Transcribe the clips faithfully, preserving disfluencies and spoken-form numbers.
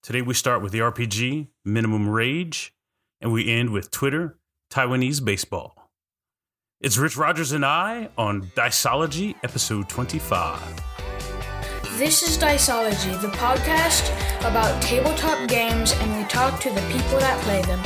Today we start with the R P G, Minimum Rage, and we end with Twitter, Taiwanese baseball. It's Rich Rogers and I on Diceology, episode twenty-five. This is Diceology, the podcast about tabletop games, and we talk to the people that play them.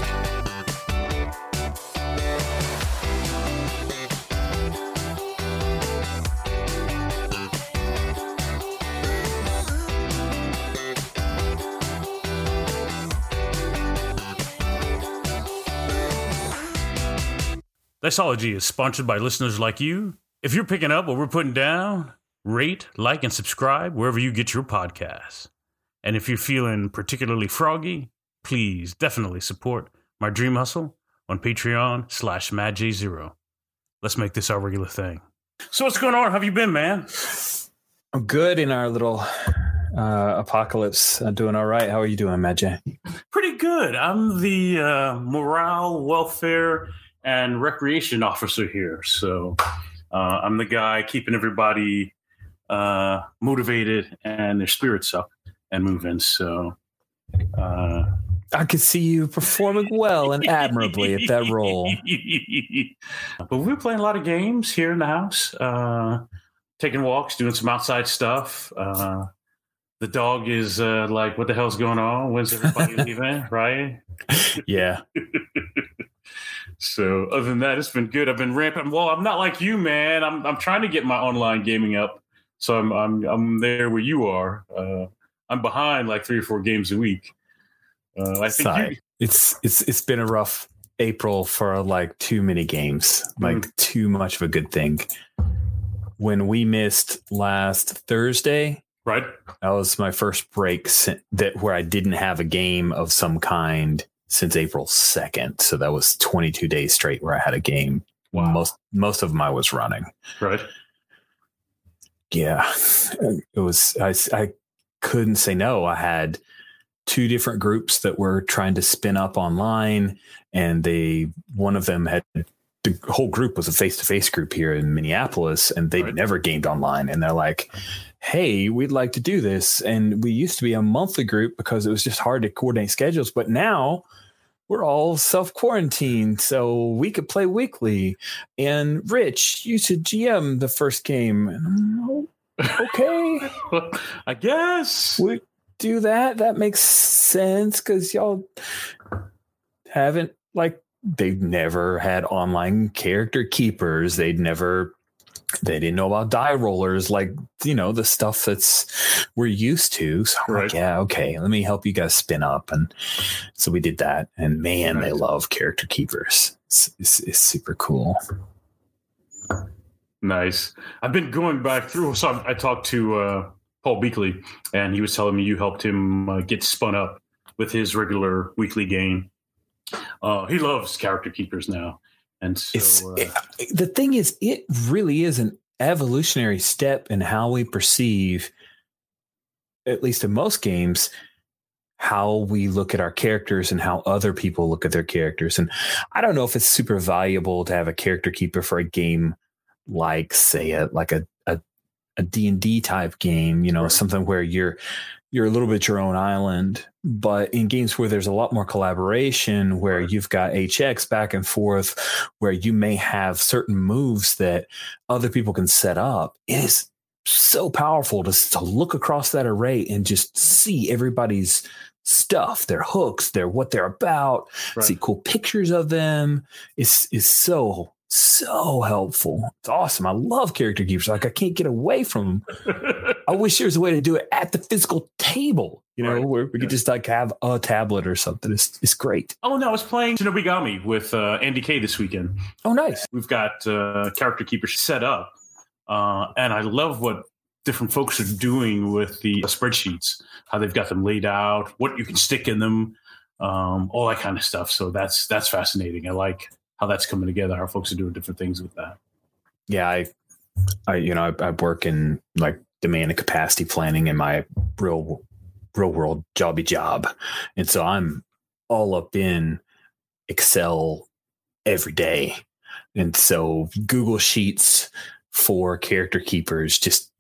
Diceology is sponsored by listeners like you. If you're picking up what we're putting down, rate, like, and subscribe wherever you get your podcasts. And if you're feeling particularly froggy, please definitely support my dream hustle on Patreon slash Mad J Zero. Let's make this our regular thing. So what's going on? How have you been, man? I'm good in our little uh, apocalypse. I'm doing all right. How are you doing, Mad J? Pretty good. I'm the uh, morale, welfare, and recreation officer here. So uh, I'm the guy keeping everybody uh, motivated and their spirits up and moving. So uh, I could see you performing well and admirably at that role. But we're playing a lot of games here in the house, uh, taking walks, doing some outside stuff. Uh, the dog is uh, like, what the hell's going on? When's everybody leaving? Right? Yeah. So other than that, it's been good. I've been ramping. Well, I'm not like you, man. I'm I'm trying to get my online gaming up. So I'm I'm I'm there where you are. Uh, I'm behind like three or four games a week. Uh, I think Sorry. you, it's it's it's been a rough April for like too many games, like mm. too much of a good thing. When we missed last Thursday, right? That was my first break that where I didn't have a game of some kind since April second. So that was twenty-two days straight where I had a game. Wow. Most most of them I was running. Right. Yeah. It was, I, I couldn't say no. I had two different groups that were trying to spin up online, and they, one of them had, the whole group was a face-to-face group here in Minneapolis, and they'd right. never gamed online. And they're like, hey, we'd like to do this. And we used to be a monthly group because it was just hard to coordinate schedules. But now we're all self-quarantined, so we could play weekly. And Rich, you should G M the first game. And okay. I guess. We do that. That makes sense because y'all haven't, like, they've never had online character keepers. They'd never... They didn't know about die rollers, like, you know, the stuff that's we're used to. So I'm right. like, yeah, okay, let me help you guys spin up. And so we did that. And man, right. they love character keepers. It's, it's, it's super cool. Nice. I've been going back through. So I talked to uh, Paul Beakley, and he was telling me you helped him uh, get spun up with his regular weekly game. Uh, he loves character keepers now. And so, uh, it, the thing is, it really is an evolutionary step in how we perceive, at least in most games, how we look at our characters and how other people look at their characters. And I don't know if it's super valuable to have a character keeper for a game like, say, a, like a, a, a D and D type game, you know, right. something where you're, you're a little bit your own island. But in games where there's a lot more collaboration, where you've got H X back and forth, where you may have certain moves that other people can set up, it is so powerful to, to look across that array and just see everybody's stuff, their hooks, their what they're about, right. see cool pictures of them. It's, it's so, so helpful. It's awesome. I love character keepers. Like, I can't get away from them. I wish there was a way to do it at the physical table, you know, right. where we could just like have a tablet or something. It's it's great. Oh, no, I was playing Shinobigami with uh, Andy K this weekend. Oh, nice. We've got uh, character keepers set up. Uh, and I love what different folks are doing with the spreadsheets, how they've got them laid out, what you can stick in them, um, all that kind of stuff. So that's that's fascinating. I like how that's coming together, how folks are doing different things with that. Yeah, I, I you know, I, I work in like demand and capacity planning in my real real world jobby job. And so I'm all up in Excel every day. And so Google Sheets for character keepers just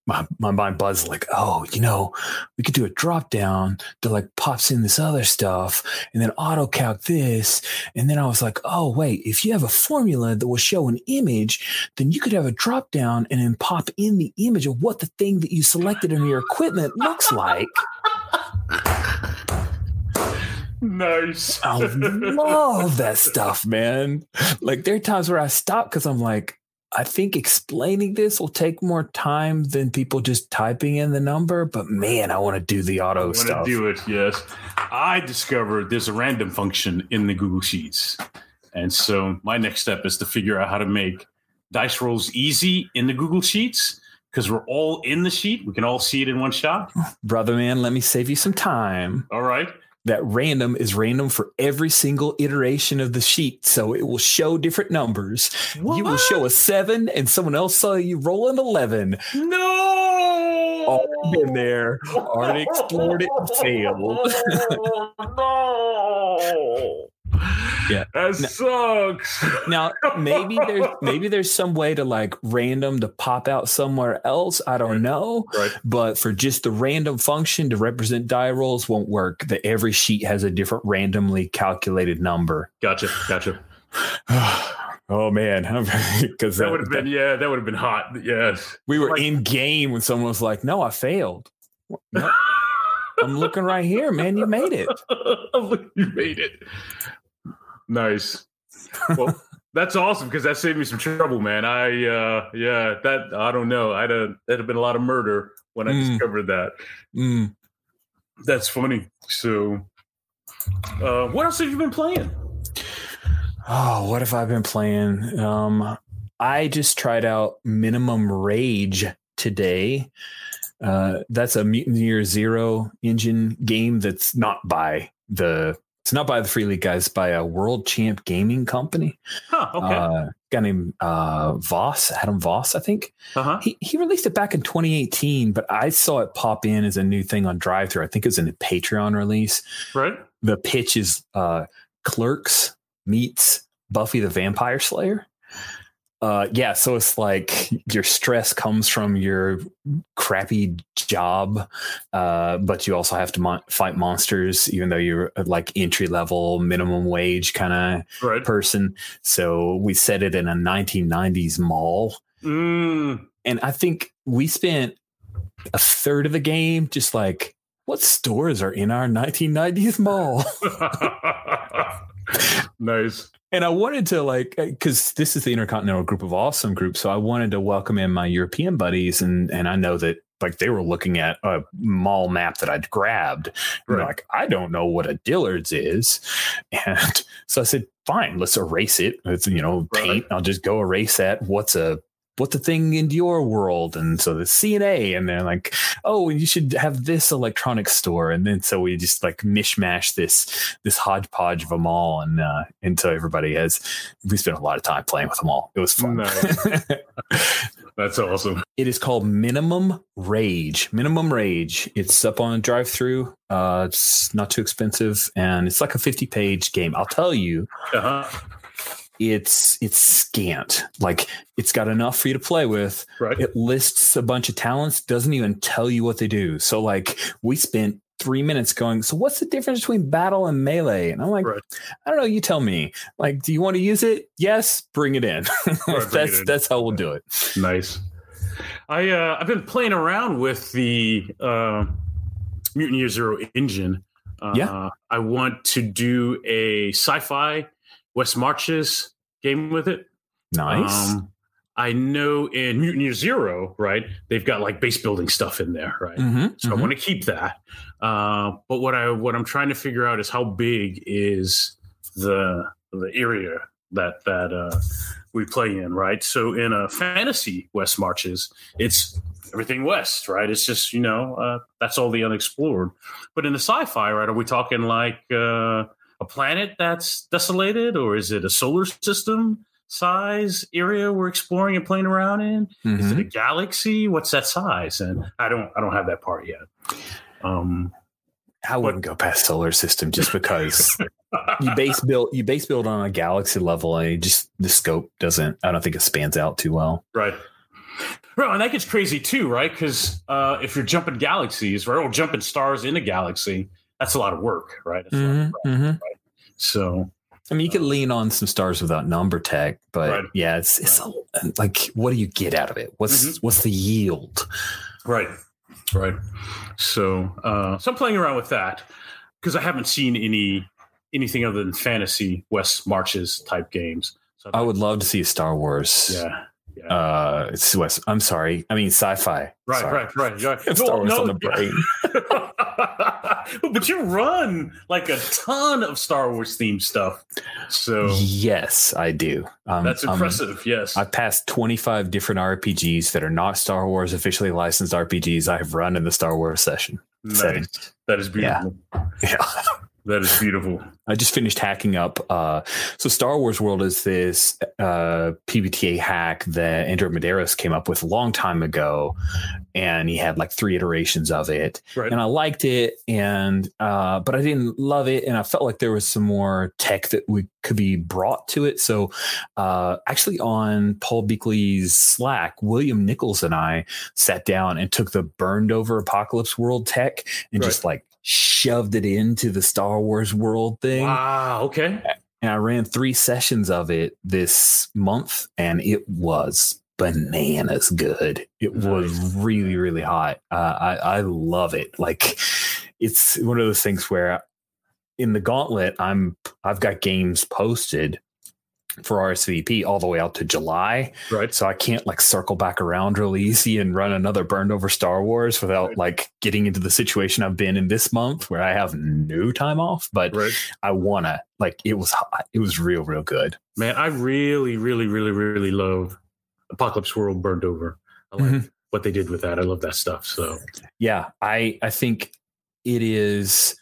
my, my mind buzzed like, oh, you know, we could do a drop down that like pops in this other stuff and then auto calc this. And then I was like, oh, wait, if you have a formula that will show an image, then you could have a drop down and then pop in the image of what the thing that you selected in your equipment looks like. Nice. I love that stuff, man. Like there are times where I stop because I'm like, I think explaining this will take more time than people just typing in the number. But man, I want to do the auto I stuff. want to do it, yes. I discovered there's a random function in the Google Sheets. And so my next step is to figure out how to make dice rolls easy in the Google Sheets because we're all in the sheet. We can all see it in one shot. Brother, man, let me save you some time. All right. That random is random for every single iteration of the sheet. So it will show different numbers. What? You will show a seven and someone else saw you roll an eleven. No! Already been there. Already explored it and failed. No! Yeah. That sucks. Now, maybe there's maybe there's some way to like random to pop out somewhere else. I don't know. Right. But for just the random function to represent die rolls won't work. That every sheet has a different randomly calculated number. Gotcha. Gotcha. Oh man, because That would have been yeah, that would have been hot. Yes. we were Like- in game when someone was like, "No, I failed." No, I'm looking right here, man. You made it. You made it. Nice. Well, that's awesome because that saved me some trouble, man. I uh yeah, that I don't know. I'd have that'd have been a lot of murder when I Mm. discovered that. Mm. That's funny. So uh what else have you been playing? Oh, what have I been playing? Um, I just tried out Minimum Rage today. Uh, that's a Mutant Year Zero engine game that's not by the it's not by the Free League guys, by a World Champ Gaming company. Huh, okay. Uh, guy named uh, Voss, Adam Voss, I think. Uh-huh. He he released it back in twenty eighteen, but I saw it pop in as a new thing on Drive-Thru. I think it was in a Patreon release. Right. The pitch is uh, Clerks meets Buffy the Vampire Slayer. Uh, yeah, so it's like your stress comes from your crappy job, uh, but you also have to mon- fight monsters, even though you're uh, like entry level, minimum wage kind of Right. person. So we set it in a nineteen nineties mall, Mm. and I think we spent a third of the game just like, what stores are in our nineteen nineties mall? Nice. And I wanted to like, because this is the Intercontinental Group of Awesome group. So I wanted to welcome in my European buddies. And, and I know that like they were looking at a mall map that I'd grabbed. And they're Right. like, I don't know what a Dillard's is. And so I said, fine, let's erase it. It's, you know, paint. Right. I'll just go erase that. What's a, what's the thing in your world? And so the C N A, and they're like, oh, you should have this electronics store. And then so we just like mishmash this this hodgepodge of them all, and uh, and so everybody has. We spent a lot of time playing with them all. It was fun. Nice. That's awesome. It is called Minimum Rage. Minimum Rage. It's up on Drive-Thru. Uh, it's not too expensive, and it's like a fifty page game. I'll tell you. Uh-huh. It's it's scant. Like it's got enough for you to play with. Right. It lists a bunch of talents, doesn't even tell you what they do. So like we spent three minutes going, so what's the difference between battle and melee? And I'm like, Right. I don't know. You tell me. Like, do you want to use it? Yes, bring it in. bring that's it in. that's how we'll do it. Nice. I uh, I've been playing around with the uh, Mutant Year Zero engine. Uh, Yeah. I want to do a sci-fi West Marches game with it. Nice. Um, I know in Mutant Year Zero, right? They've got like base building stuff in there, right? Mhm, So mhm. I want to keep that. Uh, but what I what I'm trying to figure out is how big is the the area that that uh, we play in, right? So in a fantasy West Marches, it's everything west, right? It's just, you know, uh, that's all the unexplored. But in the sci-fi, right, are we talking like uh, a planet that's desolated, or is it a solar system size area we're exploring and playing around in? Is it a Mhm. galaxy? What's that size? And I don't I don't have that part yet. Um, I wouldn't go past solar system just because you base build you base build on a galaxy level, and it just the scope doesn't. I don't think it spans out too well. right. Right, and that gets crazy too, right? Because uh, if you're jumping galaxies, right, or jumping stars in a galaxy, that's a lot of work, right? That's Mm-hmm, a lot of practice, mm-hmm. right? So, I mean, you could uh, lean on some stars without number tech, but right. yeah, it's it's right. a, like, what do you get out of it? What's mm-hmm. what's the yield? Right, right. So, uh, so I'm playing around with that because I haven't seen any anything other than fantasy West Marches type games. So I would love to see a Star Wars. Yeah. Yeah. Uh, it's West. I'm sorry. I mean, sci-fi. Right, sorry. right, right, right. Star no, Wars no, on the brain. But you run like a ton of Star Wars themed stuff. So yes, I do. Um, That's impressive. Um, yes, I've passed twenty-five different R P Gs that are not Star Wars officially licensed R P Gs. I have run in the Star Wars session. Nice. Setting. That is beautiful. Yeah. yeah. That is beautiful. I just finished hacking up. Uh, so Star Wars World is this uh, P B T A hack that Andrew Medeiros came up with a long time ago. And he had like three iterations of it. Right. And I liked it. And uh, but I didn't love it. And I felt like there was some more tech that we could be brought to it. So uh, actually on Paul Beakley's Slack, William Nichols and I sat down and took the burned over Apocalypse World tech and right. just like shoved it into the Star Wars World thing. Wow. Okay. And I ran three sessions of it this month, and it was bananas good. It nice. was really, really hot. Uh, I, I love it. Like, it's one of those things where in the Gauntlet, I'm I've got games posted for R S V P all the way out to July. Right. So I can't like circle back around real easy and run another burned over Star Wars without right. like getting into the situation I've been in this month where I have no time off. But right. I want to, like, it was hot. It was real, real good. Man, I really, really, really, really love Apocalypse World Burned Over. I like mm-hmm. what they did with that. I love that stuff. So yeah, I, I think it is...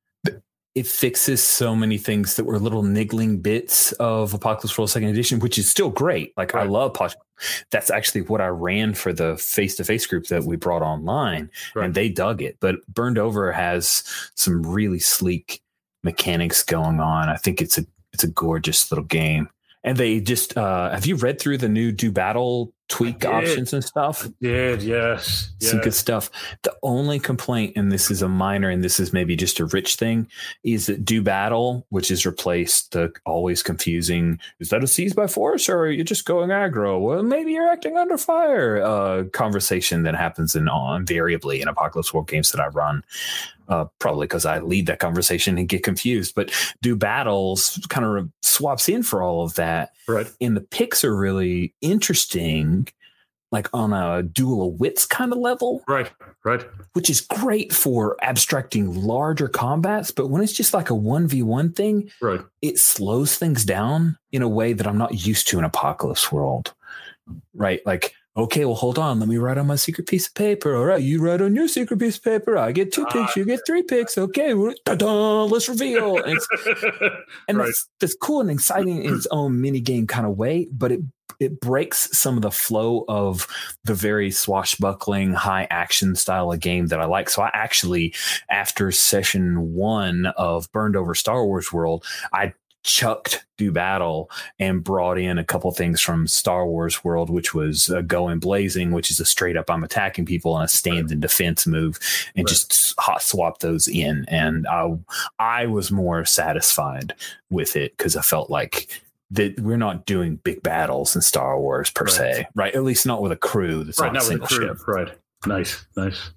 It fixes so many things that were little niggling bits of Apocalypse World Second Edition, which is still great. Like right. I love Apocalypse. That's actually what I ran for the face-to-face group that we brought online, right. and they dug it. But Burned Over has some really sleek mechanics going on. I think it's a it's a gorgeous little game. And they just uh, have you read through the new Do Battle tweak options and stuff? I did, yes. Some yes. good stuff. The only complaint, and this is a minor, and this is maybe just a Rich thing, is that Do Battle, which has replaced the always confusing, is that a seize by force or are you just going aggro? Well, maybe you're acting under fire uh, conversation that happens in uh, invariably in Apocalypse World games that I run. Uh, probably because I lead that conversation and get confused, but Do Battles kind of re- swaps in for all of that. Right. And the picks are really interesting, like on a duel of wits kind of level. Right. Right. Which is great for abstracting larger combats. But when it's just like a one v one thing, right. it slows things down in a way that I'm not used to in Apocalypse World. Right. Like, okay, well, hold on. Let me write on my secret piece of paper. All right, you write on your secret piece of paper. I get two picks. You get three picks. Okay, let's reveal. And, it's, and right. that's, that's cool and exciting in its own mini game kind of way, but it it breaks some of the flow of the very swashbuckling, high action style of game that I like. So I actually, after session one of Burned Over Star Wars World, I chucked Do Battle and brought in a couple things from Star Wars World, which was uh, Going Blazing, which is a straight up I'm attacking people on a stand and defense move, and right. just hot swap those in. And I, I was more satisfied with it because I felt like that we're not doing big battles in Star Wars per right. se, right? At least not with a crew that's right, on a single ship. Right. Nice. Nice.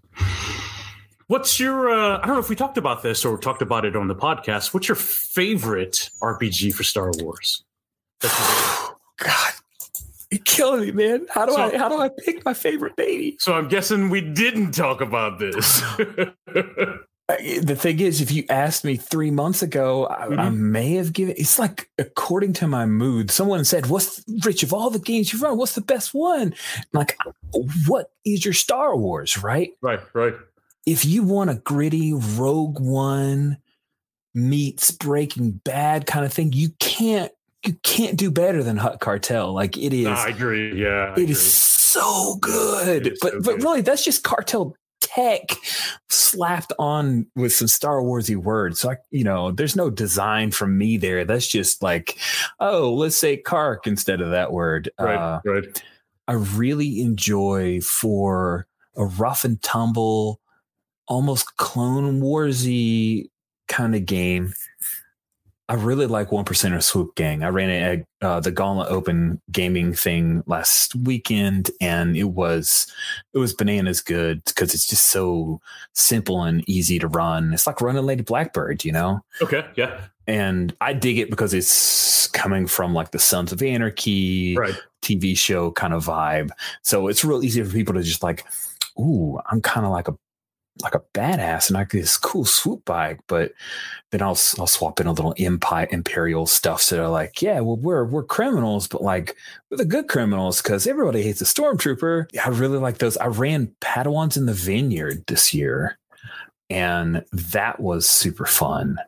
What's your, uh, I don't know if we talked about this or talked about it on the podcast. What's your favorite R P G for Star Wars? God, you're killing me, man. How do so, I, how do I pick my favorite baby? So I'm guessing we didn't talk about this. The thing is, if you asked me three months ago, I, mm-hmm. I may have given, it's like, according to my mood, someone said, what's, Rich, of all the games you've run, what's the best one? I'm like, what is your Star Wars, right? Right, right. If you want a gritty Rogue One meets Breaking Bad kind of thing, you can't you can't do better than Hutt Cartel. Like it is. No, I agree. Yeah, I it agree. is so good. Is but so but good. Really, that's just Cartel tech slapped on with some Star Warsy words. So I, you know, there's no design from me there. That's just like, oh, let's say Kark instead of that word. Right. Uh, right. I really enjoy for a rough and tumble, almost Clone Warsy kind of game. I really like One Percenter Swoop Gang. I ran a, uh, the Gauntlet Open gaming thing last weekend, and it was it was bananas good because it's just so simple and easy to run. It's like running Lady Blackbird, you know? Okay, yeah. And I dig it because it's coming from like the Sons of Anarchy right. T V show kind of vibe. So it's real easy for people to just like, ooh, I'm kind of like a like a badass and I get this cool swoop bike, but then I'll I'll swap in a little empire imperial stuff. So they're like, yeah, well, we're we're criminals, but like we're the good criminals because everybody hates a stormtrooper. Yeah, I really like those. I ran Padawans in the Vineyard this year, and that was super fun.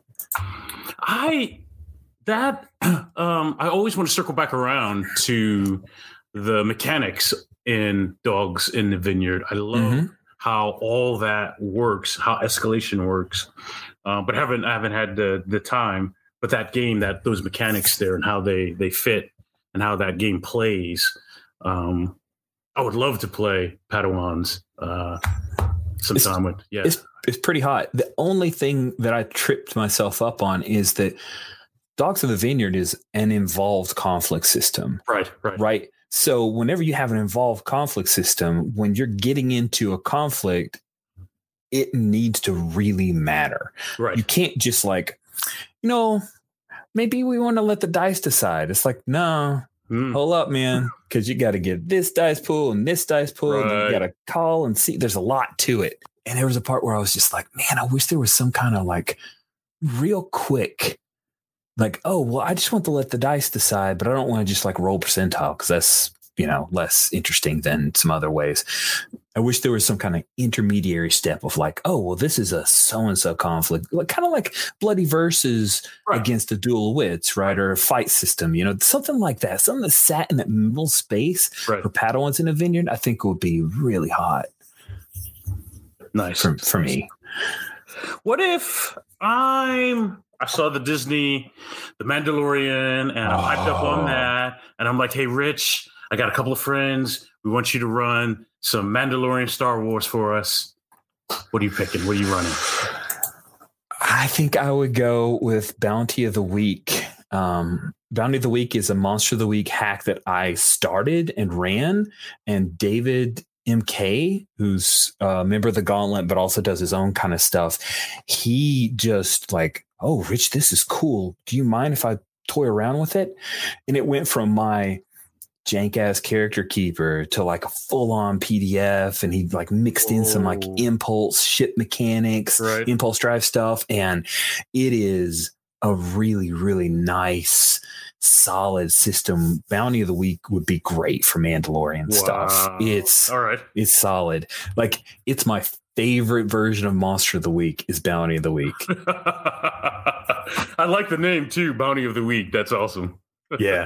I that um I always want to circle back around to the mechanics in Dogs in the Vineyard. I love mm-hmm. how all that works, how escalation works, uh, but I haven't I haven't had the the time. But that game, that those mechanics there, and how they they fit, and how that game plays. Um, I would love to play Padawans uh, sometime. It's, with yeah, it's, it's pretty hot. The only thing that I tripped myself up on is that Dogs of the Vineyard is an involved conflict system. Right, right, right. So whenever you have an involved conflict system, when you're getting into a conflict, it needs to really matter. Right. You can't just like, you know, maybe we want to let the dice decide. It's like, no, mm. hold up, man, because you got to get this dice pool and this dice pool, right. and you got to call and see. There's a lot to it. And there was a part where I was just like, man, I wish there was some kind of like real quick, like, oh, well, I just want to let the dice decide, but I don't want to just like roll percentile because that's, you know, less interesting than some other ways. I wish there was some kind of intermediary step of like, oh, well, this is a so-and-so conflict, like kind of like Bloody Versus right. against a Duel Wits, right? Or a fight system, you know, something like that. Something that sat in that middle space right. for Padawans in a Vineyard, I think would be really hot. Nice. For, for me. What if I'm... I saw the Disney, The Mandalorian, and I'm hyped up on that. And I'm like, hey, Rich, I got a couple of friends. We want you to run some Mandalorian Star Wars for us. What are you picking? What are you running? I think I would go with Bounty of the Week. Um, Bounty of the Week is a Monster of the Week hack that I started and ran. And David M K, who's a member of the Gauntlet, but also does his own kind of stuff. He just like, oh, Rich, this is cool. Do you mind if I toy around with it? And it went from my jank ass character keeper to like a full on P D F. And he like mixed in some like impulse ship mechanics, right. impulse drive stuff. And it is a really, really nice, solid system. Bounty of the Week would be great for Mandalorian wow. stuff. It's all right. It's solid. Like it's my favorite version of Monster of the Week is Bounty of the Week. I like the name too, Bounty of the Week. That's awesome. Yeah.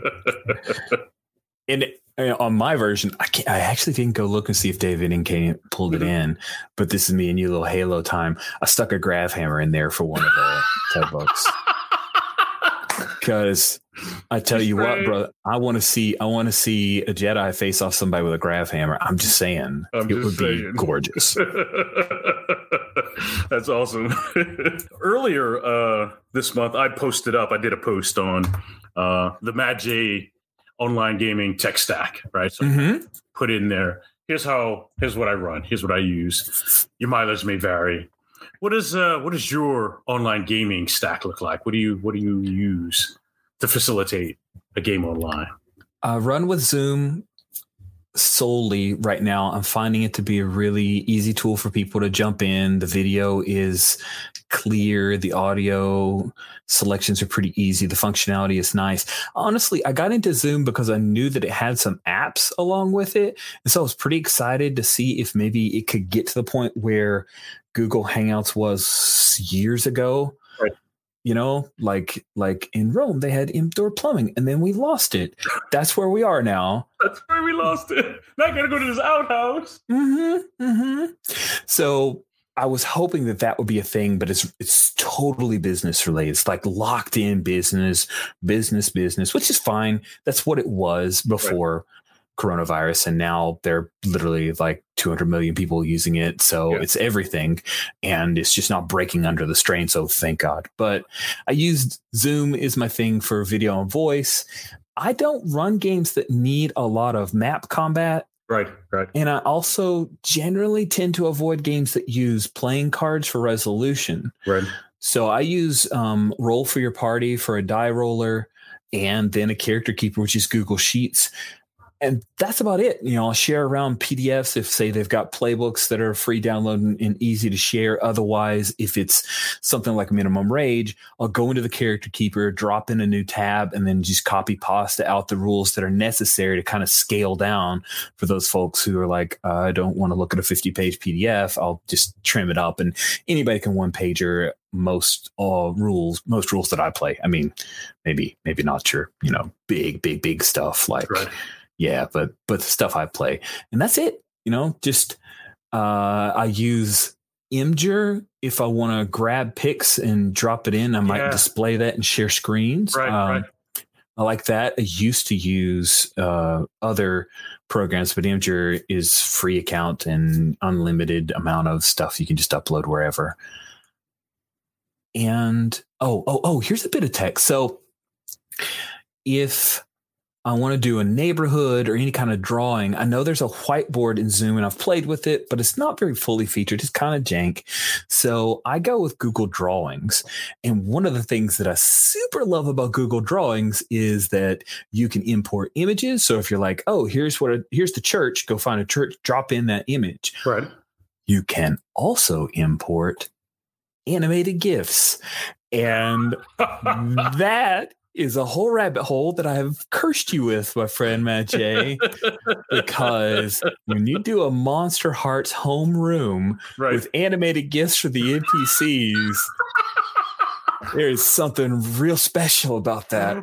And uh, on my version, I can't, I actually didn't go look and see if David and Kane pulled it in, but this is me and you, little Halo time. I stuck a grav hammer in there for one of the Ted books. Because I tell you what, bro, I want to see I want to see a Jedi face off somebody with a grav hammer. I'm just saying, I'm it just would saying. be gorgeous. That's awesome. Earlier uh, this month, I posted up. I did a post on uh, the Mad J online gaming tech stack, right? So mm-hmm. put in there. Here's how. Here's what I run. Here's what I use. Your mileage may vary. What is uh, what does your online gaming stack look like? What do you what do you use to facilitate a game online? I run with Zoom solely right now. I'm finding it to be a really easy tool for people to jump in. The video is clear. The audio selections are pretty easy. The functionality is nice. Honestly, I got into Zoom because I knew that it had some apps along with it. And so I was pretty excited to see if maybe it could get to the point where Google Hangouts was years ago. Right. You know, like like in Rome, they had indoor plumbing and then we lost it. That's where we are now. That's where we lost it. Not going to go to this outhouse. Mm-hmm, mm-hmm. So I was hoping that that would be a thing, but it's it's totally business related. It's like locked in business, business, business, which is fine. That's what it was before. coronavirus, and now they're literally like two hundred million people using it. So yeah. It's everything, and it's just not breaking under the strain. So thank God. But I used Zoom is my thing for video and voice. I don't run games that need a lot of map combat. Right, right. And I also generally tend to avoid games that use playing cards for resolution. Right. So I use um, Roll for Your Party for a die roller, and then a character keeper, which is Google Sheets. And that's about it. You know, I'll share around P D Fs if, say, they've got playbooks that are free download and, and easy to share. Otherwise, if it's something like Minimum Rage, I'll go into the character keeper, drop in a new tab, and then just copy pasta out the rules that are necessary to kind of scale down for those folks who are like, uh, I don't want to look at a fifty page P D F. I'll just trim it up, and anybody can one pager most all rules, most rules that I play. I mean, maybe, maybe not your, you know, big, big, big stuff like. Right. Yeah, but but the stuff I play, and that's it. You know, just uh, I use Imgur if I want to grab pics and drop it in. I might yeah. display that and share screens. Right, um, right. I like that. I used to use uh, other programs, but Imgur is free account and unlimited amount of stuff you can just upload wherever. And oh oh oh, here's a bit of text. So if I want to do a neighborhood or any kind of drawing, I know there's a whiteboard in Zoom, and I've played with it, but it's not very fully featured. It's kind of jank. So I go with Google Drawings. And one of the things that I super love about Google Drawings is that you can import images. So if you're like, oh, here's what a, here's the church, go find a church, drop in that image. Right. You can also import animated GIFs. And that is a whole rabbit hole that I have cursed you with, my friend Matt J. Because when you do a Monster Hearts home room right. with animated GIFs for the N P Cs, there is something real special about that.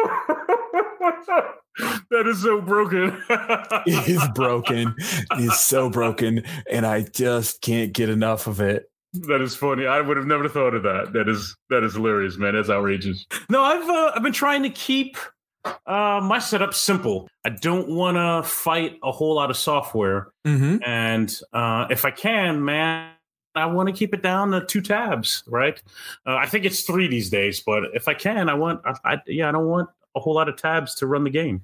That is so broken. It is broken. It is so broken, and I just can't get enough of it. That is funny. I would have never thought of that. That is that is hilarious, man. That's outrageous. No, I've uh, I've been trying to keep uh, my setup simple. I don't want to fight a whole lot of software, mm-hmm. and uh, if I can, man, I want to keep it down to two tabs. Right? Uh, I think it's three these days, but if I can, I want. I, I yeah, I don't want a whole lot of tabs to run the game.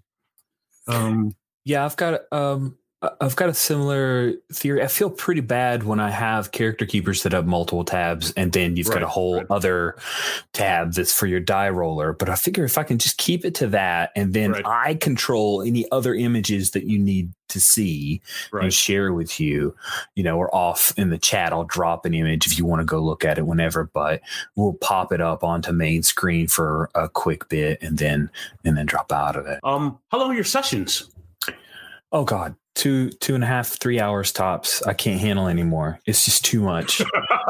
Um, yeah, I've got um. I've got a similar theory. I feel pretty bad when I have character keepers that have multiple tabs, and then you've right, got a whole right. other tab that's for your die roller. But I figure if I can just keep it to that, and then right. I control any other images that you need to see right. and share with you, you know, or off in the chat, I'll drop an image if you want to go look at it whenever, but we'll pop it up onto main screen for a quick bit and then, and then drop out of it. Um, how long are your sessions? Oh God. Two, two and a half, three hours tops. I can't handle anymore. It's just too much.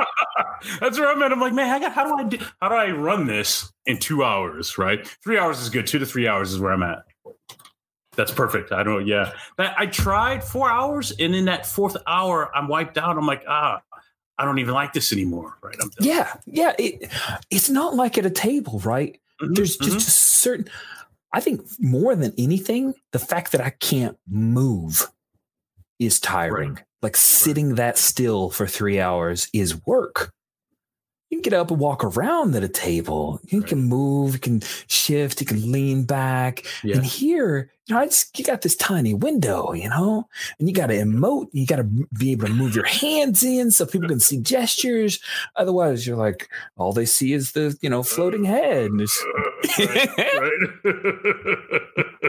That's where I'm at. I'm like, man, how do I do, how do I run this in two hours? Right, three hours is good. Two to three hours is where I'm at. That's perfect. I don't. Yeah, that, I tried four hours, and in that fourth hour, I'm wiped out. I'm like, ah, I don't even like this anymore. Right? I'm done. Yeah, yeah. It, it's not like at a table, right? Mm-hmm, There's just mm-hmm. a certain. I think more than anything, the fact that I can't move is tiring. Right. Like sitting right. that still for three hours is work. You can get up and walk around at a table. You right. can move, you can shift, you can lean back. Yeah. And here, you know, I just, you got this tiny window, you know, and you got to emote. You got to be able to move your hands in so people can see gestures. Otherwise, you're like, all they see is the, you know, floating head. And, right, right.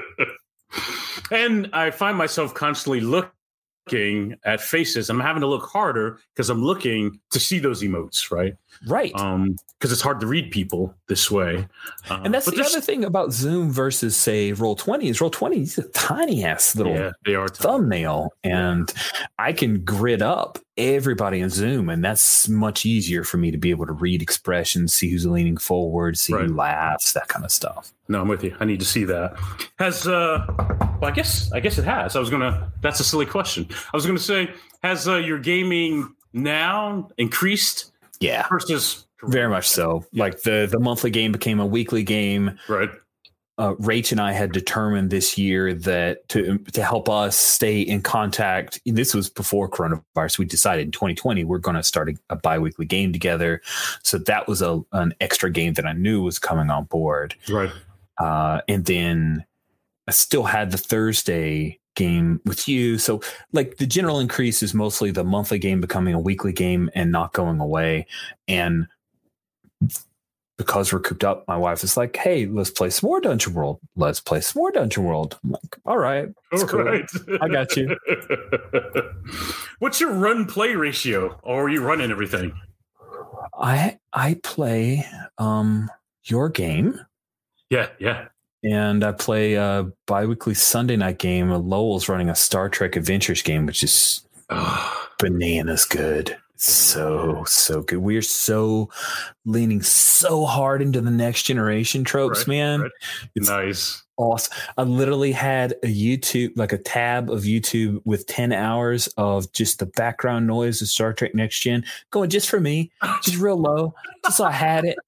And I find myself constantly looking at faces. I'm having to look harder because I'm looking to see those emotes, right? Right. Um, because it's hard to read people this way. Uh, and that's the other thing about Zoom versus, say, Roll twenty is Roll twenty is a tiny ass little yeah, they are thumbnail. And I can grid up everybody in Zoom, and that's much easier for me to be able to read expressions, see who's leaning forward, see right. who laughs, that kind of stuff. No, I'm with you. I need to see that. Has uh well, I guess I guess it has. I was gonna that's a silly question. I was gonna say, has uh, your gaming now increased? Yeah. Versus very much so. Yeah. Like the the monthly game became a weekly game. Right. uh, Rach and I had determined this year that to to help us stay in contact, this was before coronavirus, we decided in twenty twenty we're going to start a, a bi-weekly game together. So that was a an extra game that I knew was coming on board. Right. Uh, and then I still had the Thursday game with you. So like the general increase is mostly the monthly game becoming a weekly game and not going away. And because we're cooped up, my wife is like, hey, let's play some more Dungeon World. Let's play some more Dungeon World. I'm like, all right. All cool. right. I got you. What's your run play ratio? Or are you running everything? I I play um your game. Yeah, yeah. And I play a bi-weekly Sunday night game. Lowell's running a Star Trek Adventures game, which is bananas good. So, so good. We are so leaning so hard into the next generation tropes, right, man. Right. It's nice. Awesome. I literally had a YouTube, like a tab of YouTube with ten hours of just the background noise of Star Trek Next Gen going just for me, just real low, just so I had it.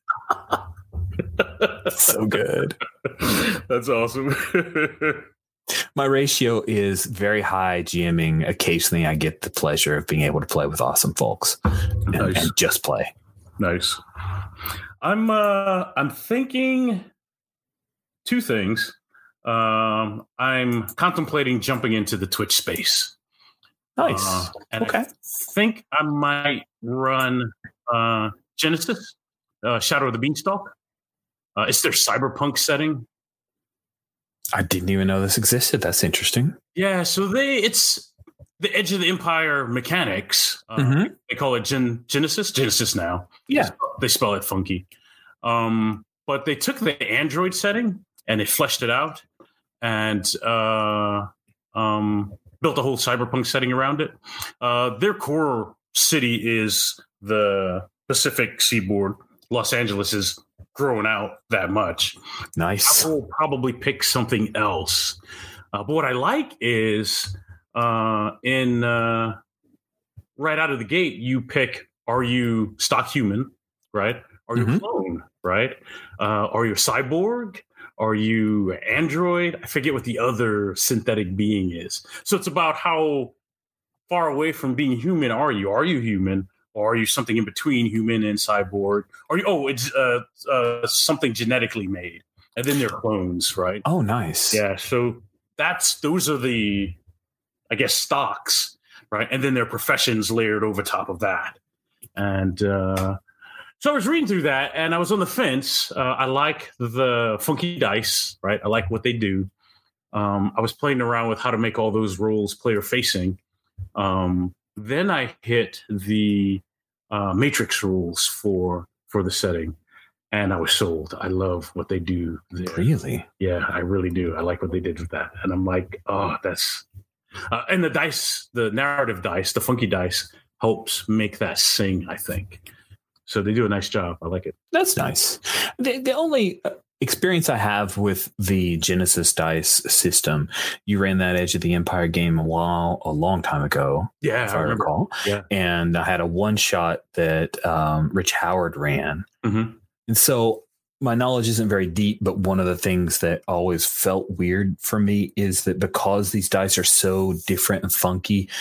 So good. That's awesome. My ratio is very high GMing. Occasionally I get the pleasure of being able to play with awesome folks and, nice. and just play. Nice. I'm uh I'm thinking two things. Um I'm contemplating jumping into the Twitch space. Nice. Uh, and okay. I think I might run uh Genesis, uh, Shadow of the Beanstalk. Uh, it's their cyberpunk setting. I didn't even know this existed. That's interesting. Yeah, so they it's the Edge of the Empire mechanics. Uh, mm-hmm. They call it Gen, Genesis. Genesis now. Yeah. They spell it funky. Um, but they took the Android setting and they fleshed it out and uh, um, built a whole cyberpunk setting around it. Uh, their core city is the Pacific Seaboard. Los Angeles is growing out that much. Nice. I will probably pick something else. Uh, but what I like is uh, in uh, right out of the gate, you pick, are you stock human, right? Are you mm-hmm. clone, right? Uh, are you a cyborg? Are you android? I forget what the other synthetic being is. So it's about how far away from being human are you? Are you human? Or are you something in between human and cyborg? Are you, oh, it's uh, uh, something genetically made. And then they're clones, right? Oh, nice. Yeah, so that's, those are the, I guess, stocks, right? And then their professions layered over top of that. And uh, so I was reading through that, and I was on the fence. Uh, I like the funky dice, right? I like what they do. Um, I was playing around with how to make all those roles player-facing. Um Then I hit the uh, matrix rules for for the setting, and I was sold. I love what they do there. Really? Yeah, I really do. I like what they did with that, and I'm like, oh, that's uh, and the dice, the narrative dice, the funky dice helps make that sing, I think. So they do a nice job. I like it. That's nice. The the only experience I have with the Genesis dice system, you ran that Edge of the Empire game a while, a long time ago. Yeah, if I, I recall. Yeah, and I had a one shot that um, Rich Howard ran, mm-hmm. and so my knowledge isn't very deep. But one of the things that always felt weird for me is that because these dice are so different and funky,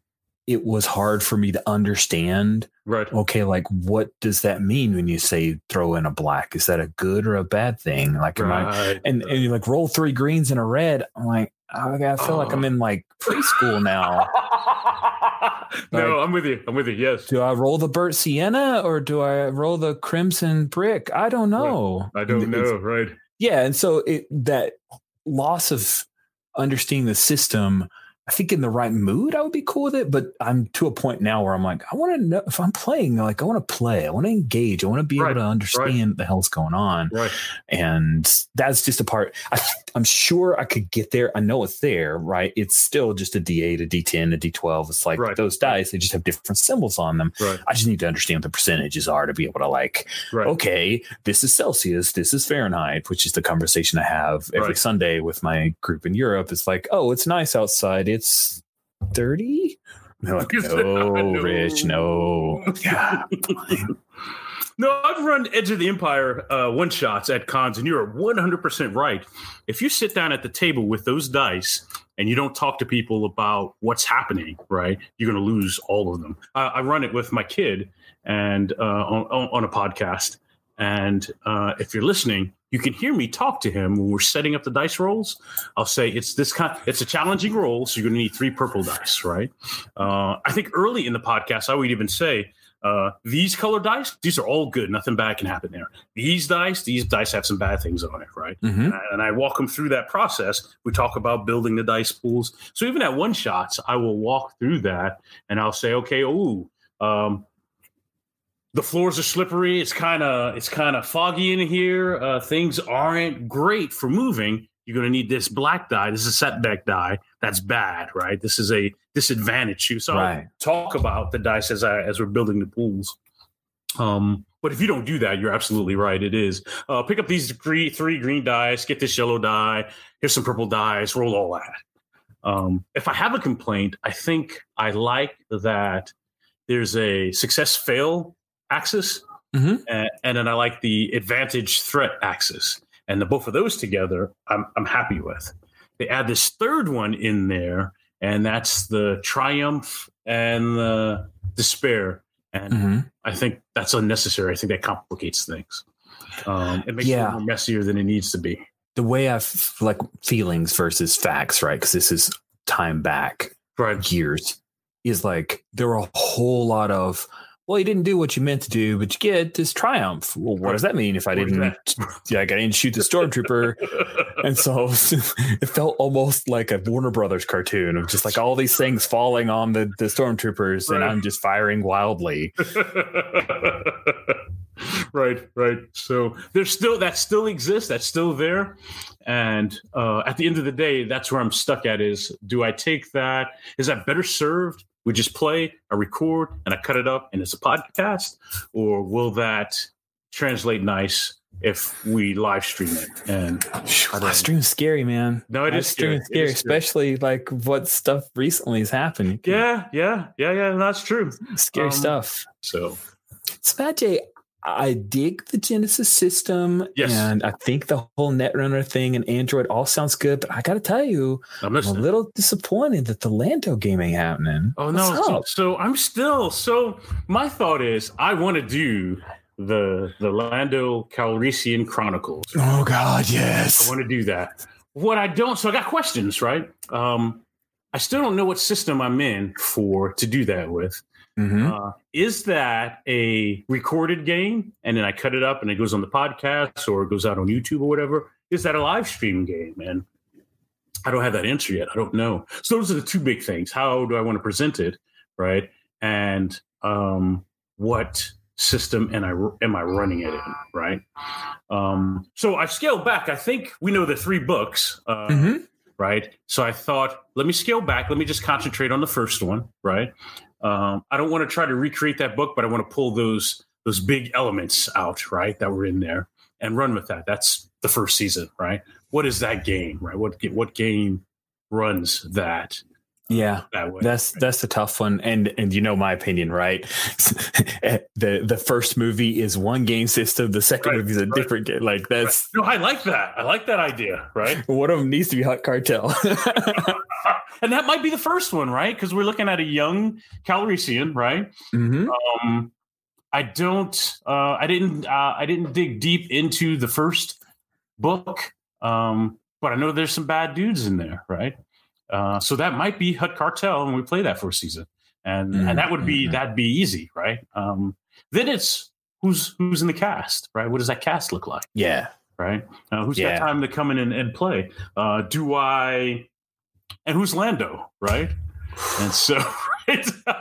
it was hard for me to understand. Right. Okay, like what does that mean when you say throw in a black? Is that a good or a bad thing? Like, am right. I and, and you like roll three greens and a red? I'm like, oh, I feel oh. like I'm in like preschool now. No, like, I'm with you. I'm with you. Yes. Do I roll the burnt sienna or do I roll the crimson brick? I don't know. Right. I don't know. It's, right. Yeah, and so it that loss of understanding the system. I think in the right mood, I would be cool with it. But I'm to a point now where I'm like, I want to know if I'm playing, like, I want to play. I want to engage. I want to be right, able to understand right. what the hell's going on. Right. And that's just a part. I, I'm sure I could get there. I know it's there, right? It's still just a D eight, a D ten, a D twelve. It's like right. those dice, they just have different symbols on them. Right. I just need to understand what the percentages are to be able to like, right. okay, this is Celsius, this is Fahrenheit, which is the conversation I have every right. Sunday with my group in Europe. It's like, oh, it's nice outside. It's thirty? They're like, no, no. Rich, no. Yeah, No, I've run Edge of the Empire uh, one shots at cons, and you're one hundred percent right. If you sit down at the table with those dice and you don't talk to people about what's happening, right, you're going to lose all of them. I, I run it with my kid and uh, on, on a podcast. And uh, if you're listening, you can hear me talk to him when we're setting up the dice rolls. I'll say it's this kind. It's a challenging roll, so you're going to need three purple dice, right? Uh, I think early in the podcast, I would even say, Uh, these color dice, these are all good. Nothing bad can happen there. These dice, these dice have some bad things on it, right? Mm-hmm. And, I, and I walk them through that process. We talk about building the dice pools. So even at one shots, I will walk through that and I'll say, okay, ooh, um, the floors are slippery. It's kind of it's kind of foggy in here. Uh, things aren't great for moving. You're going to need this black die. This is a setback die. That's bad, right? This is a disadvantage. So right. I'll talk about the dice as I as we're building the pools. Um, but if you don't do that, you're absolutely right. It is. Uh, pick up these three, three green dice. Get this yellow die. Here's some purple dice. Roll all that. Um, if I have a complaint, I think I like that there's a success-fail axis, mm-hmm. and, and then I like the advantage-threat axis. And the both of those together, I'm I'm happy with. They add this third one in there, and that's the triumph and the despair. And mm-hmm. I think that's unnecessary. I think that complicates things. Um, it makes yeah. it more messier than it needs to be. The way I f- like feelings versus facts, right? Because this is time back right. years, is like there were a whole lot of, well, you didn't do what you meant to do, but you get this triumph. Well, what does that mean if I didn't, yeah, I didn't shoot the stormtrooper? And so it felt almost like a Warner Brothers cartoon of just like all these things falling on the, the stormtroopers, right. and I'm just firing wildly. Right, right. So there's still, that still exists. That's still there. And uh, at the end of the day, that's where I'm stuck at is, do I take that? Is that better served? We just play, I record, and I cut it up, and it's a podcast? Or will that translate nice if we live stream it? And live stream is scary, man. No, it live is stream scary. Is scary, it is especially scary. Like what stuff recently has happened. Yeah, yeah, yeah, yeah. That's true. Scary um, stuff. So, Spadjay, I dig the Genesis system, yes. and I think the whole Netrunner thing and Android all sounds good. But I got to tell you, I'm, I'm a little disappointed that the Lando game ain't happening. Oh no! So, so I'm still. So my thought is, I want to do the the Lando Calrissian Chronicles. Oh God, yes! I want to do that. What I don't, so I got questions, right? Um, I still don't know what system I'm in for to do that with. Mm-hmm. Uh, is that a recorded game and then I cut it up and it goes on the podcast or it goes out on YouTube or whatever? Is that a live stream game? And I don't have that answer yet. I don't know. So those are the two big things. How do I want to present it, right? And um, what system am I am I running it in, right? Um, so I've scaled back. I think we know the three books, uh, mm-hmm. right? So I thought, let me scale back. Let me just concentrate on the first one, right? Um, I don't want to try to recreate that book, but I want to pull those those big elements out, right, that were in there and run with that. That's the first season, right? What is that game, right? What what game runs that? Yeah, that way, that's right? That's the tough one. And and you know my opinion, right? the the first movie is one game system. The second right, movie is a right. different game. Like that's right. No, I like that. I like that idea, right? One of them needs to be Hut Cartel. And that might be the first one, right? Because we're looking at a young Calrissian, right? Mm-hmm. Um, I don't, uh, I didn't, uh, I didn't dig deep into the first book, um, but I know there's some bad dudes in there, right? Uh, so that might be Hut Cartel, and we play that for a season, and mm-hmm. and that would be that'd be easy, right? Um, then it's who's who's in the cast, right? What does that cast look like? Yeah, right. Uh, who's yeah. got time to come in and, and play? Uh, do I? And who's Lando, right? And so, right?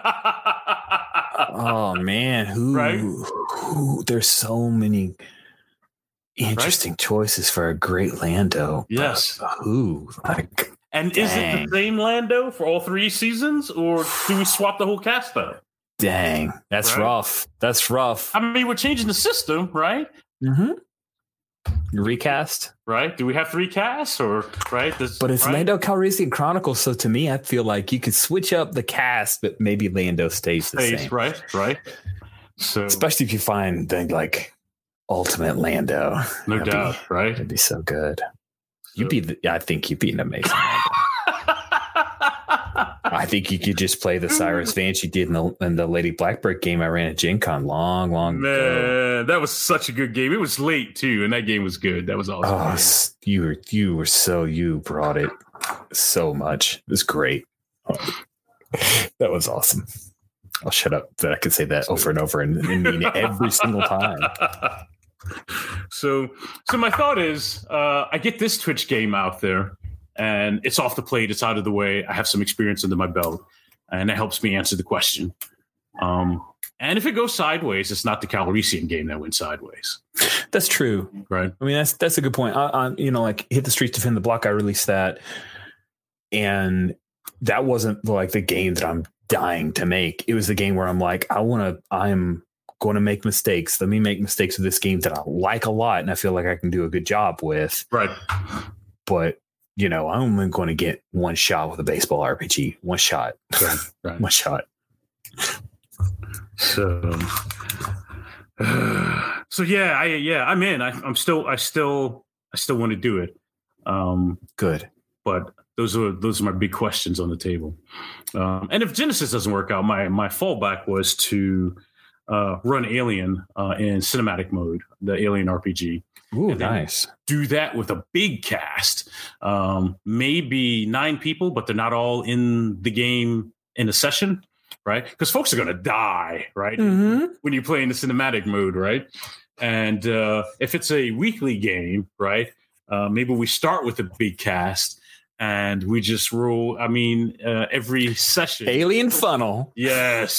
Oh man, who, right? who? There's so many interesting right? choices for a great Lando. Yes, but who? Like, and dang. Is it the same Lando for all three seasons, or do we swap the whole cast up? Dang, that's right? rough. That's rough. I mean, we're changing the system, right? Mm-hmm. Recast, right? Do we have three casts or right? This, but it's right? Lando Calrissian Chronicles, so to me, I feel like you could switch up the cast, but maybe Lando stays the stays, same. Right, right. So, especially if you find the like ultimate Lando. No That'd doubt, be, right? It'd be so good. So. You'd be, the, I think you'd be an amazing Lando. I think you could just play the Cyrus Vance you did in the, in the Lady Blackbird game I ran at Gen Con long, long Man, ago. that was such a good game. It was late too, and that game was good. That was awesome. Oh, you were you were so you brought it so much. It was great. That was awesome. I'll shut up that I could say that over and over and, and mean it every single time. So, so my thought is, uh, I get this Twitch game out there, and it's off the plate. It's out of the way. I have some experience under my belt, and it helps me answer the question. Um, and if it goes sideways, it's not the Calrissian game that went sideways. That's true, right? I mean, that's that's a good point. I, I, you know, like Hit the Streets, Defend the Block. I released that, and that wasn't like the game that I'm dying to make. It was the game where I'm like, I want to. I'm going to make mistakes. Let me make mistakes with this game that I like a lot, and I feel like I can do a good job with. Right, but. You know, I'm only going to get one shot with a baseball R P G. One shot. Right, right. One shot. So, uh, so yeah, I yeah, I'm in. I, I'm still, I still, I still want to do it. Um, Good. But those are those are my big questions on the table. Um, and if Genesis doesn't work out, my my fallback was to uh, run Alien uh, in cinematic mode, the Alien R P G. Ooh, nice. Do that with a big cast, um, maybe nine people, but they're not all in the game in a session, right? Because folks are going to die, right? Mm-hmm. When you play in the cinematic mode, right? And uh, if it's a weekly game, right? Uh, maybe we start with a big cast and we just roll. I mean, uh, every session. Alien funnel. Yes.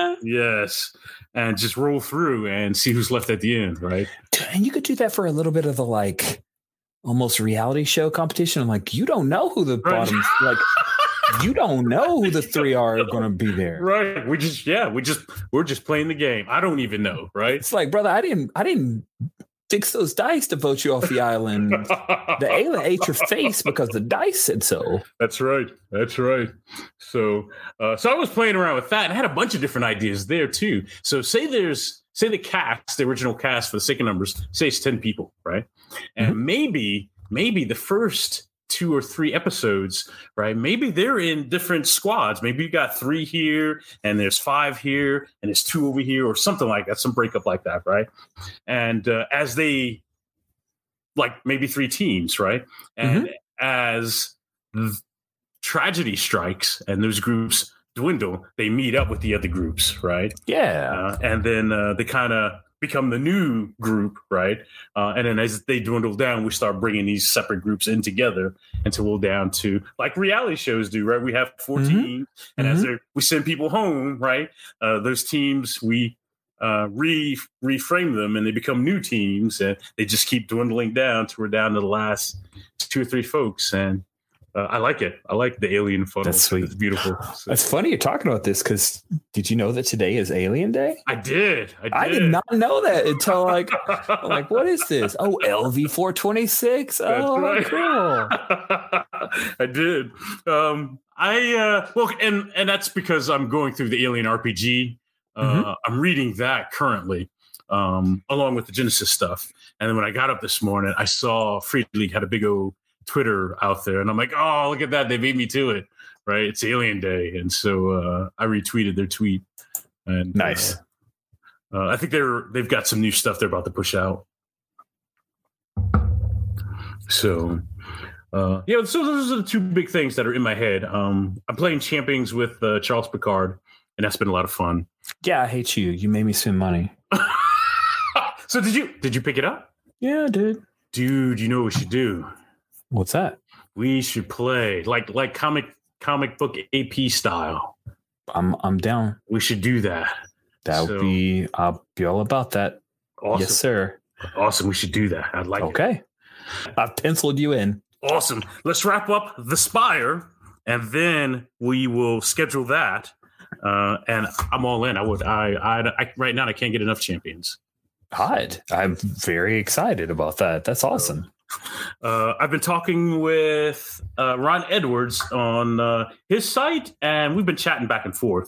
Yes. And just roll through and see who's left at the end, right? And you could do that for a little bit of the like almost reality show competition. I'm like, you don't know who the Right. bottom, like, you don't know who the three are going to be there. Right. We just, yeah, we just, we're just playing the game. I don't even know, right? It's like, brother, I didn't, I didn't fix those dice to vote you off the island. The alien ate your face because the dice said so. That's right. That's right. So, uh, so I was playing around with that and I had a bunch of different ideas there too. So say there's, say the cast, the original cast for the sake of numbers, say it's ten people, right? And mm-hmm. maybe, maybe the first two or three episodes, right? Maybe they're in different squads. Maybe you got three here and there's five here and there's two over here or something like that, some breakup like that, right? And uh, as they, like maybe three teams, right? And mm-hmm. as the tragedy strikes and those groups dwindle, they meet up with the other groups, right? Yeah. Uh, and then uh, they kind of become the new group, right? Uh, and then as they dwindle down, we start bringing these separate groups in together until we're down to like reality shows do, right? We have four mm-hmm. teams, and mm-hmm. as we send people home, right? Uh, those teams, we uh, re reframe them, and they become new teams, and they just keep dwindling down till we're down to the last two or three folks, and Uh, I like it. I like the alien funnel. That's sweet. It's beautiful. So. It's funny you're talking about this because did you know that today is Alien Day? I did. I did, I did not know that until like, I'm like, what is this? Oh, L V four twenty-six. Oh, right. Cool. I did. Um, I uh, well, and and that's because I'm going through the Alien R P G. Uh, mm-hmm. I'm reading that currently, um, along with the Genesis stuff. And then when I got up this morning, I saw Free League had a big old Twitter out there, and I'm like, oh, look at that, they beat me to it, right? It's Alien Day. And so uh I retweeted their tweet, and nice. uh, uh I think they're they've got some new stuff they're about to push out. So uh yeah, so those are the two big things that are in my head. um I'm playing Champions with uh, Charles Picard, and that's been a lot of fun. Yeah, I hate you. You made me spend money. So did you did you pick it up? Yeah, I did. Dude, you know what we should do? What's that? We should play like like comic comic book A P style. I'm I'm down. We should do that. That would so, be I'll be all about that. Awesome. Yes, sir. Awesome. We should do that. I'd like okay. it. Okay. I've penciled you in. Awesome. Let's wrap up the Spire, and then we will schedule that. Uh, and I'm all in. I would. I, I. I. Right now, I can't get enough Champions. Hot. I'm very excited about that. That's awesome. So, Uh, I've been talking with uh, Ron Edwards on uh, his site, and we've been chatting back and forth.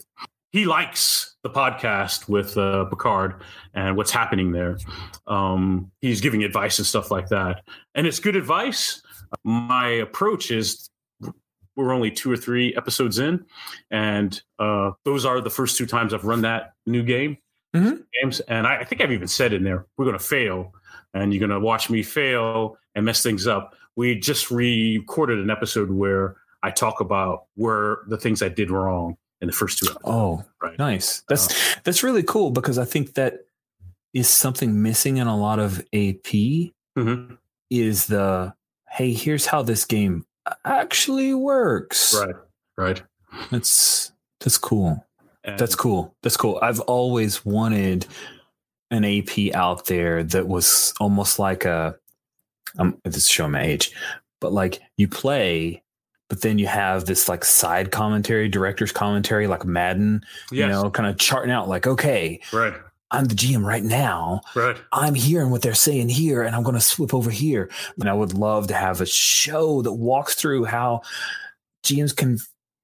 he likes the podcast with uh, Picard and what's happening there. Um, he's giving advice and stuff like that. And it's good advice. My approach is we're only two or three episodes in, and uh, those are the first two times I've run that new game. Mm-hmm. Games, and I, I think I've even said in there, we're going to fail, and you're going to watch me fail and mess things up. We just recorded an episode where I talk about where the things I did wrong in the first two episodes. Oh, right. Nice. That's uh, that's really cool, because I think that is something missing in a lot of A P mm-hmm. is the, hey, here's how this game actually works. Right. Right. That's that's cool. And that's cool. That's cool. I've always wanted an A P out there that was almost like a, I'm just showing my age, but like you play, but then you have this like side commentary, director's commentary, like Madden, yes. you know, kind of charting out like, okay, right. I'm the G M right now. Right. I'm hearing what they're saying here, and I'm going to swoop over here. And I would love to have a show that walks through how G Ms can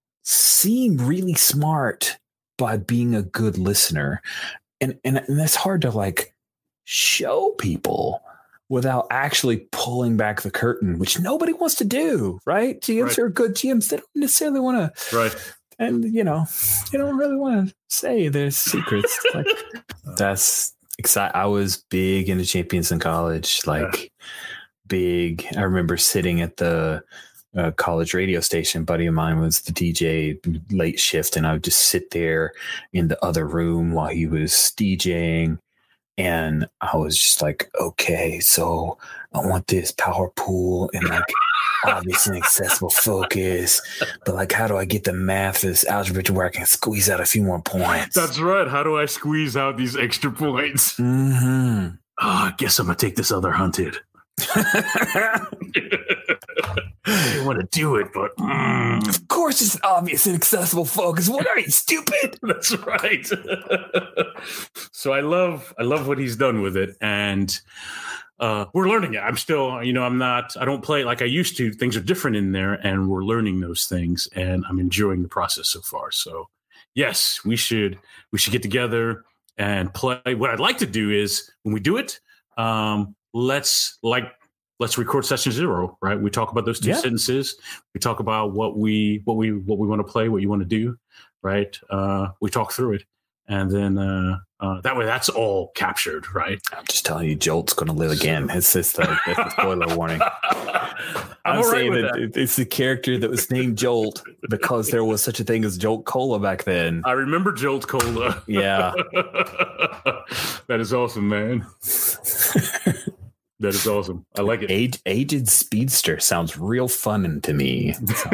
seem really smart by being a good listener. And, and, and that's hard to like show people without actually pulling back the curtain, which nobody wants to do, right? G Ms right. are good G Ms. They don't necessarily want to. Right. And, you know, you don't really want to say their secrets. Like, that's exciting. I was big into Champions in college, like yeah. big. I remember sitting at the uh, college radio station. A buddy of mine was the D J, late shift, and I would just sit there in the other room while he was DJing. And I was just like, okay, so I want this power pool and like obvious and accessible focus, but like, how do I get the math of this algebra to where I can squeeze out a few more points? That's right. How do I squeeze out these extra points? Mm-hmm. Oh, I guess I'm gonna take this other hunted. I didn't want to do it, but mm. of course it's obvious and accessible focus. What are you, stupid? That's right. So I love, I love what he's done with it, and uh, we're learning it. I'm still, you know, I'm not, I don't play like I used to. Things are different in there, and we're learning those things, and I'm enjoying the process so far. So, yes, we should, we should get together and play. What I'd like to do is when we do it, um, let's like. Let's record session zero, right? We talk about those two yeah. sentences. We talk about what we what we what we want to play, what you want to do, right? Uh, we talk through it, and then uh, uh, that way, that's all captured, right? I'm just telling you, Jolt's going to live again. It's just a, it's a spoiler warning. I'm, I'm right saying that, that it's the character that was named Jolt because there was such a thing as Jolt Cola back then. I remember Jolt Cola. Yeah, that is awesome, man. That is awesome. I like it. Age, aged speedster sounds real fun to me. So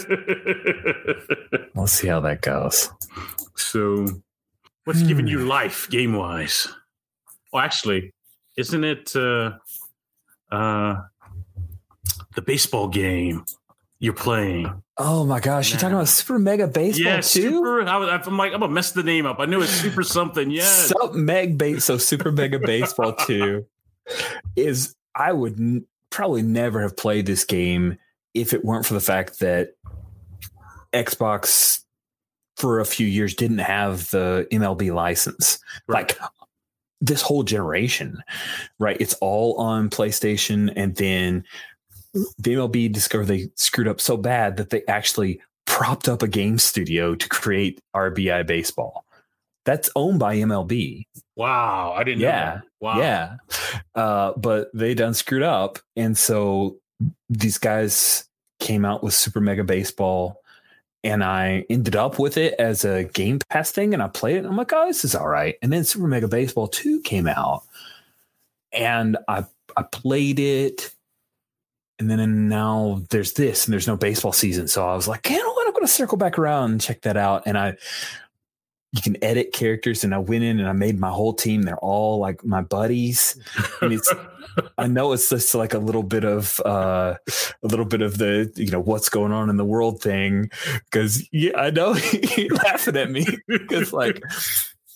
we'll see how that goes. So, what's hmm. giving you life game wise? Well, actually, isn't it uh, uh, the baseball game you're playing? Oh my gosh, you're talking about Super Mega Baseball yeah, too? Super, I was, I'm like, I'm gonna mess the name up. I knew it's Super something. Yeah, Sup Meg Base. So Super Mega Baseball two. Is I would n- probably never have played this game if it weren't for the fact that Xbox for a few years didn't have the M L B license. Right. Like this whole generation, right? It's all on PlayStation, and then the M L B discovered they screwed up so bad that they actually propped up a game studio to create R B I Baseball. That's owned by M L B. Wow, I didn't yeah, know that. Wow. Yeah. Uh, but they done screwed up. And so these guys came out with Super Mega Baseball, and I ended up with it as a Game Pass thing, and I played it, and I'm like, oh, this is all right. And then Super Mega Baseball two came out, and I I played it, and then now there's this, and there's no baseball season. So I was like, you know what, I'm going to circle back around and check that out. And I You can edit characters, and I went in and I made my whole team. They're all like my buddies, and it's. I know it's just like a little bit of uh, a little bit of the you know what's going on in the world thing, because yeah, I know you're laughing at me because like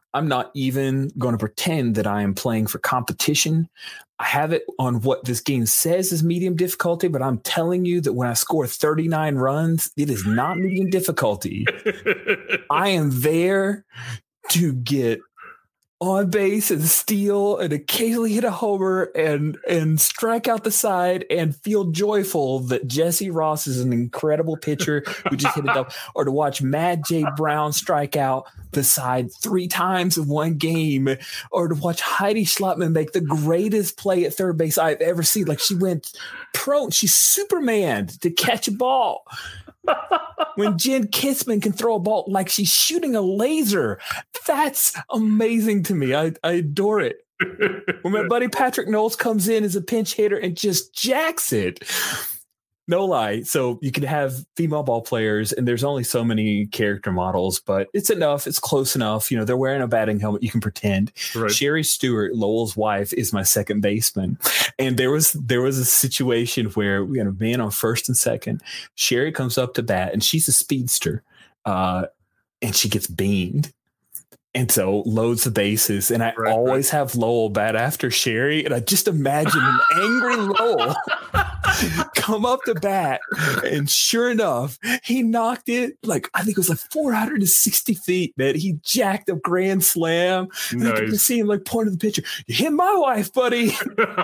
I'm not even going to pretend that I am playing for competition. I have it on what this game says is medium difficulty, but I'm telling you that when I score thirty-nine runs, it is not medium difficulty. I am there to get on base and steal and occasionally hit a homer and and strike out the side and feel joyful that Jesse Ross is an incredible pitcher who just hit a double, or to watch Mad J. Brown strike out the side three times in one game, or to watch Heidi Schlottman make the greatest play at third base I've ever seen. Like, she went prone. She's Superman to catch a ball. When Jen Kissman can throw a ball like she's shooting a laser, that's amazing to me. I, I adore it. When my buddy Patrick Knowles comes in as a pinch hitter and just jacks it. No lie. So you can have female ball players, and there's only so many character models, but it's enough. It's close enough. You know, they're wearing a batting helmet. You can pretend. Right. Sherry Stewart, Lowell's wife, is my second baseman. And there was there was a situation where we had a man on first and second. Sherry comes up to bat, and she's a speedster, uh, and she gets beamed. And so loads the bases, and I right, always right. have Lowell bat after Sherry, and I just imagine an angry Lowell come up to bat, and sure enough, he knocked it like, I think it was like four hundred sixty feet, man. He jacked a grand slam. Nice. I could see him like pointing to the pitcher. You hit my wife, buddy.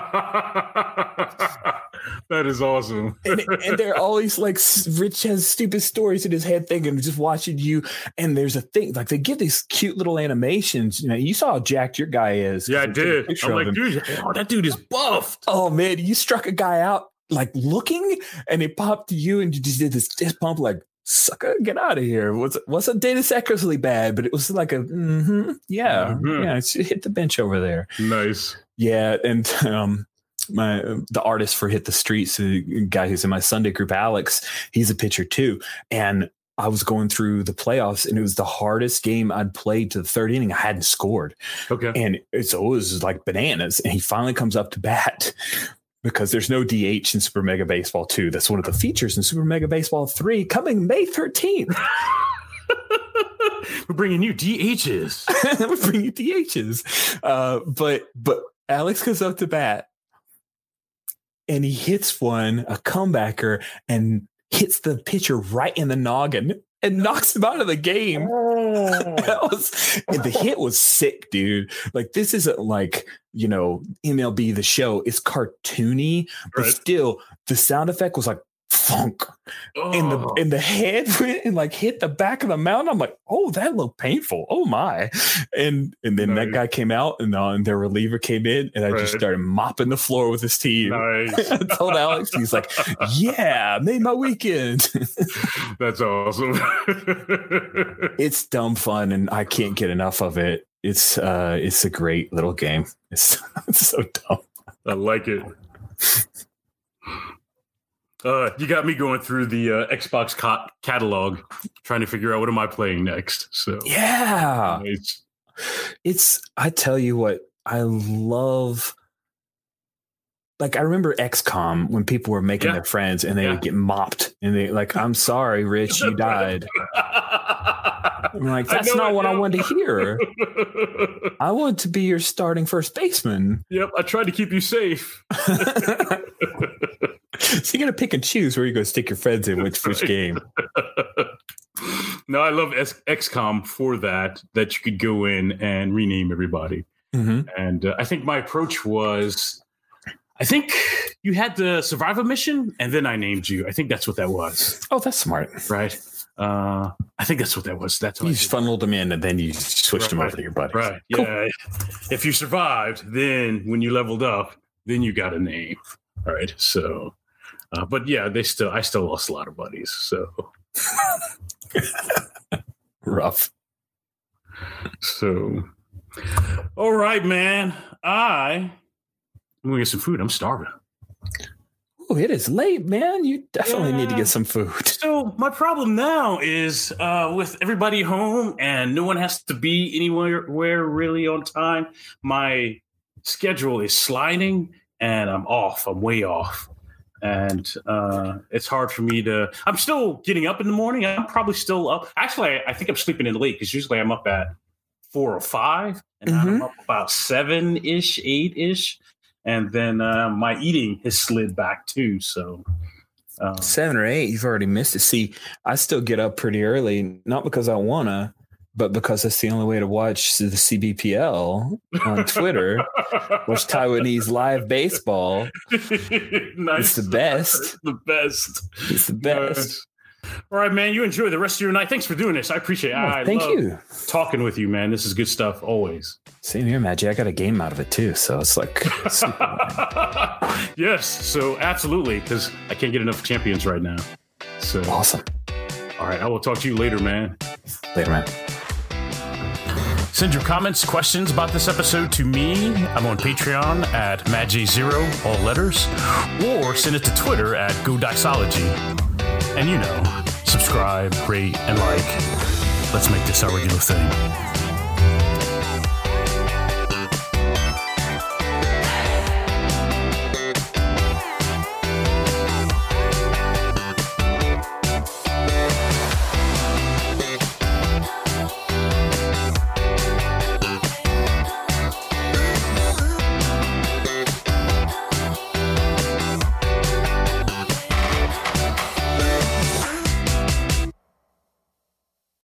That is awesome. and, and there are all these like Rich has stupid stories in his head thinking, just watching you. And there's a thing, like they give these cute little animations. You know, you saw how jacked your guy is. Yeah, I did. I'm like, dude, oh, that dude is buffed. Oh man, you struck a guy out like looking, and it popped to you, and you just did this fist pump like, sucker, get out of here. What's wasn't Dennis Eckersley bad, but it was like a mm-hmm, yeah, mm-hmm. yeah. It's, it hit the bench over there. Nice. Yeah, and um. My the artist for Hit the Streets, the guy who's in my Sunday group, Alex, he's a pitcher too. And I was going through the playoffs, and it was the hardest game I'd played to the third inning. I hadn't scored. Okay. And it's always like bananas. And he finally comes up to bat because there's no D H in Super Mega Baseball two. That's one of the features in Super Mega Baseball three coming May thirteenth. We're bringing you D Hs. We're bringing you D Hs. Uh, but but Alex goes up to bat. And he hits one, a comebacker, and hits the pitcher right in the noggin and knocks him out of the game. Oh. That was, and the hit was sick, dude. Like, this isn't like, you know, M L B The Show. It's cartoony, but right. still, the sound effect was like funk. Oh. And the and the head went and like hit the back of the mound. I'm like, oh, that looked painful. Oh my. And and then nice. that guy came out, and, uh, and their reliever came in, and I right. just started mopping the floor with his team. Nice. I told Alex, he's like, yeah, made my weekend. That's awesome. It's dumb fun, and I can't get enough of it. It's uh it's a great little game. It's, it's so dumb. I like it. Uh, you got me going through the uh, Xbox ca- catalog, trying to figure out what am I playing next. So yeah, it's, it's. I tell you what, I love. Like, I remember X COM when people were making yeah. their friends, and they yeah. would get mopped, and they like, "I'm sorry, Rich, you died." I'm like, that's not I what know. I wanted to hear. I want to be your starting first baseman. Yep, I tried to keep you safe. So you got to pick and choose where you go stick your friends in which which game. No, I love X COM for that, that you could go in and rename everybody. Mm-hmm. And uh, I think my approach was, I think you had the survival mission, and then I named you. I think that's what that was. Oh, that's smart. Right. Uh, I think that's what that was. That's what you just funneled them in, and then you switched right, them over to your buddies. Right. Cool. Yeah. If you survived, then when you leveled up, then you got a name. All right. So, uh, but yeah, they still, I still lost a lot of buddies. So rough. So, all right, man. I, I'm gonna get some food. I'm starving. Oh, it is late, man. You definitely yeah. need to get some food. So my problem now is uh, with everybody home and no one has to be anywhere where really on time. My schedule is sliding, and I'm off. I'm way off. And uh, it's hard for me to – I'm still getting up in the morning. I'm probably still up. Actually, I, I think I'm sleeping in late because usually I'm up at four or five, and Mm-hmm. now I'm up about seven ish, eight ish, and then uh, my eating has slid back too. So um, Seven or eight, you've already missed it. See, I still get up pretty early, not because I wanna, but because that's the only way to watch the C B P L on Twitter, watch Taiwanese live baseball. Nice. It's the best. It's the best. It's the best. Uh, all right, man. You enjoy the rest of your night. Thanks for doing this. I appreciate it. Oh, I thank love you. talking with you, man. This is good stuff always. Same here, Maggie. I got a game out of it too, so it's like super. Yes. So absolutely, because I can't get enough champions right now. So Awesome. all right. I will talk to you later, man. Later, man. Send your comments, questions about this episode to me. I'm on Patreon at Mad Zero, all letters, or send it to Twitter at GoDiceology. And you know, subscribe, rate, and like. Let's make this our regular thing.